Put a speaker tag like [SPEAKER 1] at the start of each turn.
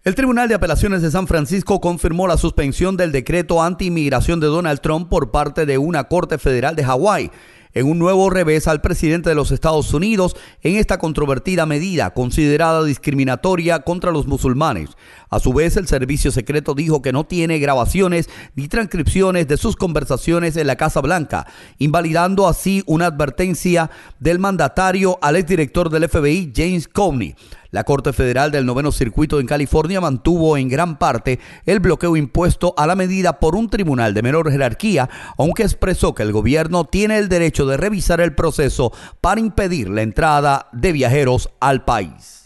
[SPEAKER 1] El Tribunal de Apelaciones de San Francisco confirmó la suspensión del decreto anti-inmigración de Donald Trump por parte de una corte federal de Hawái, en un nuevo revés al presidente de los Estados Unidos en esta controvertida medida considerada discriminatoria contra los musulmanes. A su vez, el servicio secreto dijo que no tiene grabaciones ni transcripciones de sus conversaciones en la Casa Blanca, invalidando así una advertencia del mandatario al exdirector del FBI, James Comey. La Corte Federal del Noveno Circuito en California mantuvo en gran parte el bloqueo impuesto a la medida por un tribunal de menor jerarquía, aunque expresó que el gobierno tiene el derecho de revisar el proceso para impedir la entrada de viajeros al país.